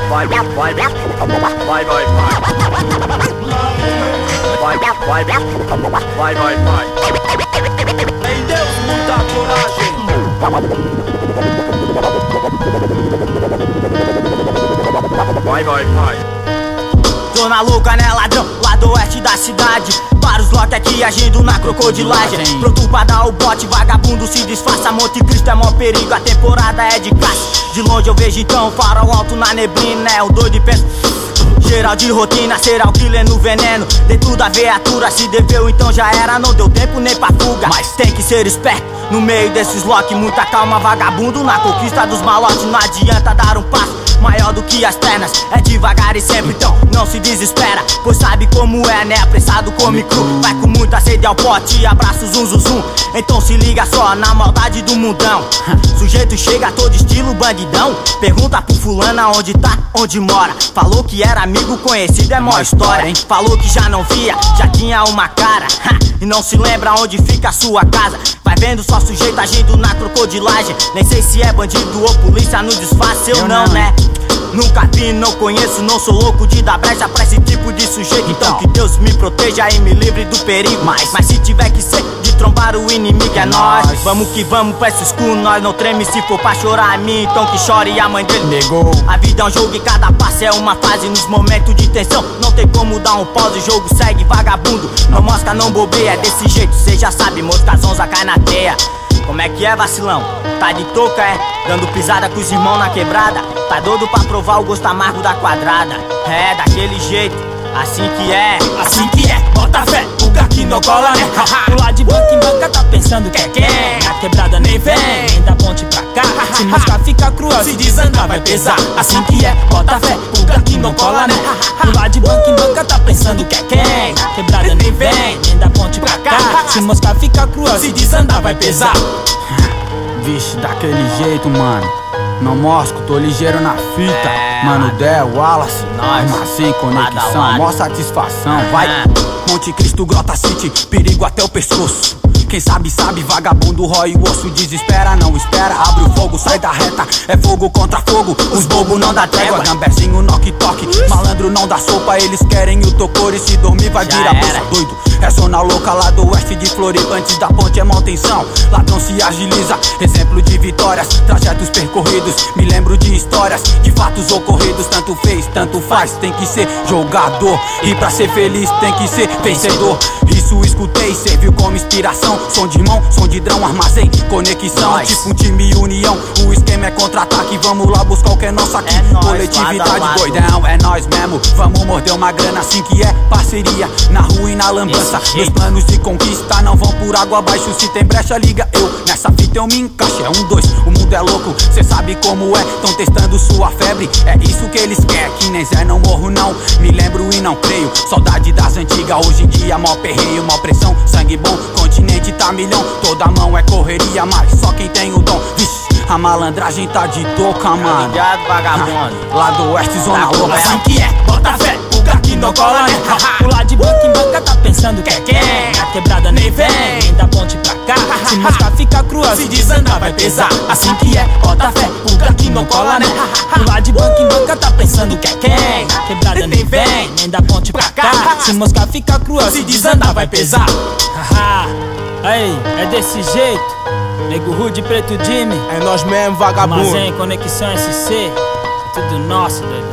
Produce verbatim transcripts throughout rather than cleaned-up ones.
vai, vai, vai, vai, vai, vai, vai, vai, vai, vai. Em Deus muita coragem. Vai, vai, vai. Zona louca, né, ladrão? Lá do oeste da cidade. Vários lotes aqui agindo na crocodilagem. Pronto pra dar o bote, vagabundo se disfarça. Monte Cristo é mó perigo, a temporada é de classe. De longe eu vejo então farol alto na neblina. É o doido e penso, geral de rotina, serial killer no veneno. Dentro da viatura, se deveu então já era. Não deu tempo nem pra fuga, mas tem que ser esperto no meio desses lock. Muita calma, vagabundo na conquista dos malotes. Não adianta dar um passo maior do que as pernas, é devagar e sempre, então não se desespera, pois sabe como é, né? Apressado come cru, vai com muita sede ao pote, abraço zum zum zum. Então se liga só na maldade do mundão. Sujeito chega todo estilo bandidão. Pergunta pro fulano aonde tá, onde mora. Falou que era amigo conhecido, é mó história, hein? Falou que já não via, já tinha uma cara, e não se lembra onde fica a sua casa. Vai vendo só sujeito agindo na crocodilagem. Nem sei se é bandido ou polícia no disfarce, eu não, né? Nunca vi, não conheço, não sou louco de dar brecha pra esse tipo de sujeito. Então que Deus me proteja e me livre do perigo. Mas, mas se tiver que ser de trombar o inimigo é nós. Vamos que vamos pra esse escuro, nós não treme se for pra chorar a mim. Então que chore e a mãe dele negou. A vida é um jogo e cada passo é uma fase. Nos momentos de tensão não tem como dar um pause. O jogo segue vagabundo, não mosca, não bobeia. É desse jeito, cê já sabe, mosca zonza cai na teia. Como é que é, vacilão? Tá de touca, é? Dando pisada com os irmãos na quebrada. Tá doido pra provar o gosto amargo da quadrada. É, daquele jeito, assim que é. Assim que é, bota fé, o gaki não cola, né? Pular de banca em banca, tá pensando que é quem? A quebrada nem vem, nem da ponte pra cá. Se moscar fica cruel, se desandar vai pesar. Assim que é, bota fé, o gaki não cola, né? Pular de banca em banca, tá pensando que é quem? A quebrada nem vem, nem da ponte pra cá. Se moscar fica cruel, se desandar vai pesar. Vixe, daquele jeito, mano. Não mosco, tô ligeiro na fita. É, mano, Del, Wallace, armazém, conexão, mó satisfação, vai. Monte Cristo, Grota City, perigo até o pescoço. Quem sabe, sabe, vagabundo rói o osso. Desespera, não espera, abre o fogo, sai da reta. É fogo contra fogo, os bobos não dá trégua. Gamberzinho, knock-toque, malandro não dá sopa. Eles querem o tocor e se dormir vai virar bolsa. Doido, é zona louca lá do oeste de Floripa. Antes da ponte é mó tensão, ladrão se agiliza. Exemplo de vitórias, trajetos percorridos. Me lembro de histórias, de fatos ocorridos. Tanto fez, tanto faz, tem que ser jogador. E pra ser feliz tem que ser vencedor. Isso escutei, serviu como inspiração. Som de irmão, som de drão, armazém, conexão. Nice. Tipo um time união, o esquema é contra-ataque. Vamos lá buscar o que é nosso aqui, é nóis, coletividade lado, lado. Doidão, é nós mesmo. Vamos morder uma grana assim que é parceria. Na rua e na lambança, meus planos de conquista não vão por água abaixo. Se tem brecha liga eu, nessa fita eu me encaixo. É um, dois, o mundo é louco, cê sabe como é. Tão testando sua febre, é isso que eles querem. Que nem Zé não morro não, me lembro e não creio. Saudade das antigas, hoje em dia mó perreio, mó pressão, sangue bom, continente tá milhão. Toda mão é correria, mas só quem tem o dom. Vixe, a malandragem tá de toca, mano. Obrigado, vagabundo. Lá do oeste, zona louca. Assim que é, bota fé, o gaki não cola, né? Pular de banca em banca, tá pensando que é quem? A quebrada nem vem, nem da ponte pra cá. Se moscar fica cruel, se desandar vai pesar. Assim que é, bota fé, o gaki não cola, né? Pular de banca em banca, tá pensando que é quem? A quebrada nem vem, nem da ponte pra cá. Se moscar fica cruel, se desandar vai pesar. Aí, é desse jeito. Nego Rude, Preto Jimmy, é nós mesmo, vagabundo. Armazém, Conexão S C, é tudo nosso, doidão.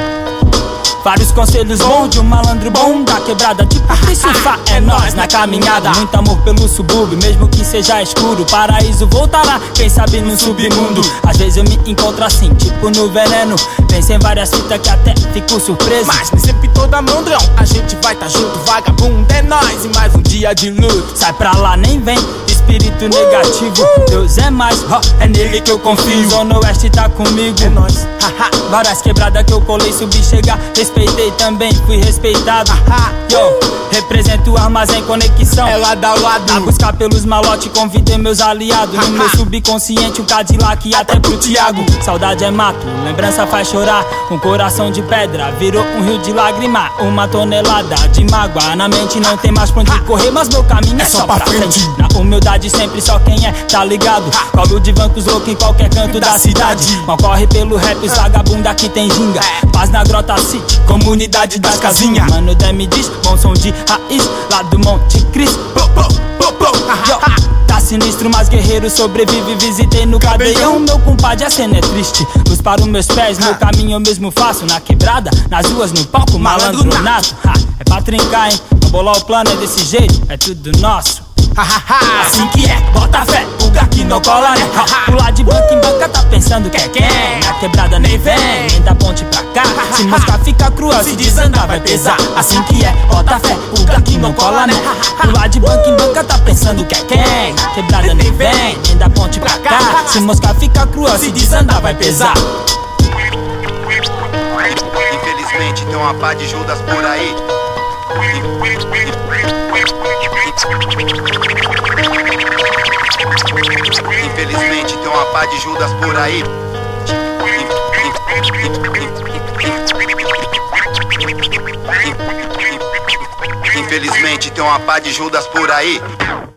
Vários conselhos bons de um malandro bom da quebrada, tipo Priscifá, é nós na caminhada. Muito amor pelo subúrbio, mesmo que seja escuro. Paraíso voltará, quem sabe no submundo. Às vezes eu me encontro assim, tipo no veneno. Pensei em várias fitas que até fico surpreso. Mas nem sempre toda mandrão, a gente vai tá junto. Vagabundo é nós e mais um dia de luto. Sai pra lá, nem vem, espírito negativo. Deus é mais, é nele que eu confio. Zona Oeste tá comigo, é nóis. Várias quebradas que eu colei, subi, chegar, respeitei também, fui respeitado. Yo, represento o Armazém, Conexão. É lado a lado. A buscar pelos malotes, convidei meus aliados. No meu subconsciente, um Cadillac e até pro Thiago. Saudade é mato, lembrança faz chorar. Um coração de pedra virou um rio de lágrima. Uma tonelada de mágoa na mente, não tem mais pra onde correr, mas meu caminho é, é só pra frente. frente. Na humildade sempre só quem é, tá ligado. Colo de bancos louco em qualquer canto da cidade. Mal corre pelo rap, os vagabunda que tem ginga. Paz na Grota City, comunidade das casinhas. Mano Dé me diz, bom som de raiz, lá do Monte Cristo. Yo, tá sinistro, mas guerreiro sobrevive. Visitei no cadeião, meu compadre, a cena é triste. Luz para os meus pés, meu caminho eu mesmo faço. Na quebrada, nas ruas, no palco, malandro nato. Ha, é pra trincar, hein? Pra bolar o plano é desse jeito, é tudo nosso. Assim que é, bota fé, o gaki não cola, né? Pular de banca em banca, tá pensando que é quem? Na quebrada nem vem, nem da ponte pra cá. Se moscar fica crua, se desandar vai pesar. Assim que é, bota fé, o gaki não cola, né? Pular de banca em banca, tá pensando que é quem? Na quebrada nem vem, nem da ponte pra cá. Se moscar fica crua, se desandar vai pesar. Infelizmente tem uma pá de Judas por aí. Infelizmente tem uma pá de Judas por aí. Infelizmente tem uma pá de Judas por aí.